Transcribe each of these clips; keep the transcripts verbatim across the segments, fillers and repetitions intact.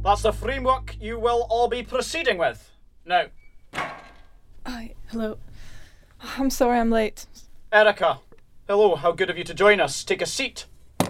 That's the framework you will all be proceeding with. Now. Hi, hello. I'm sorry I'm late. Erica, hello, how good of you to join us. Take a seat.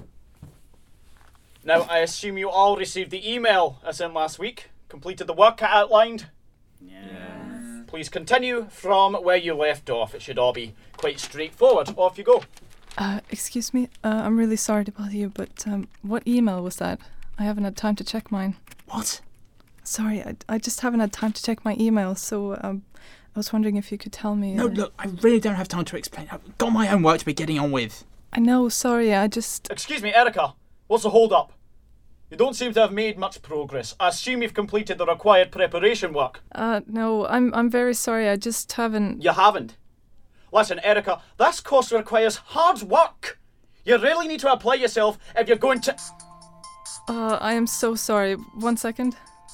Now, I assume you all received the email I sent last week, completed the work I outlined. Yes. Please continue from where you left off. It should all be quite straightforward. Off you go. Uh, excuse me, uh, I'm really sorry to bother you, but um, what email was that? I haven't had time to check mine. What? Sorry, I, I just haven't had time to check my email, so um, I was wondering if you could tell me. No, uh, look, I really don't have time to explain. I've got my own work to be getting on with. I know, sorry, I just... Excuse me, Erica. What's the hold up? You don't seem to have made much progress. I assume you've completed the required preparation work. Uh, no, I'm I'm very sorry, I just haven't... You haven't? Listen, Erica, this course requires hard work. You really need to apply yourself if you're going to... Uh, I am so sorry. One second.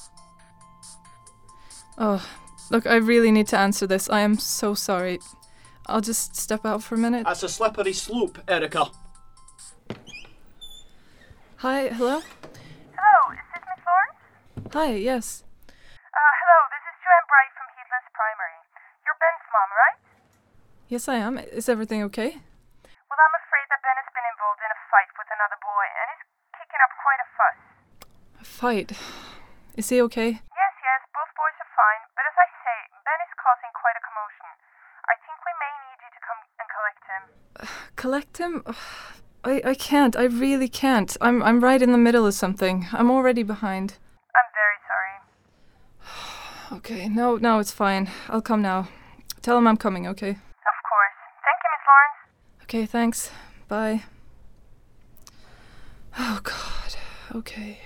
Oh, look, I really need to answer this. I am so sorry. I'll just step out for a minute. That's a slippery slope, Erica. Hi, hello? Hello, is this Miss Lawrence? Hi, yes. Uh, hello, this is Joanne Bright from Heathlands Primary. You're Ben's mom, right? Yes, I am. Is everything okay? Well, I'm afraid that Ben has been involved in a fight with another boy and is kicking up quite a fuss. A fight? Is he okay? Yes, yes, both boys are fine, but as I say, Ben is causing quite a commotion. I think we may need you to come and collect him. Collect him? I, I can't. I really can't. I'm I'm right in the middle of something. I'm already behind. I'm very sorry. Okay, no, no, it's fine. I'll come now. Tell him I'm coming, okay? Of course. Thank you, Miss Lawrence. Okay, thanks. Bye. Oh, God. Okay.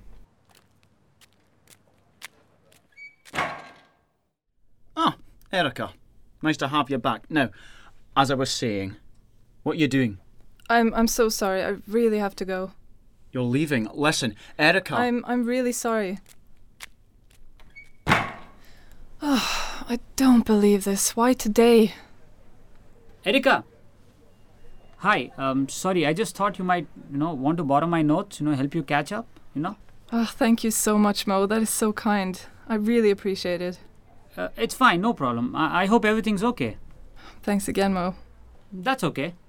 Ah, Erica. Nice to have you back. Now, as I was saying, what are you doing? I'm I'm so sorry. I really have to go. You're leaving. Listen, Erica... I'm I'm really sorry. Oh, I don't believe this. Why today? Erica! Hi, um, sorry, I just thought you might, you know, want to borrow my notes, you know, help you catch up, you know? Oh, thank you so much, Mo. That is so kind. I really appreciate it. Uh, it's fine, no problem. I-, I hope everything's okay. Thanks again, Mo. That's okay.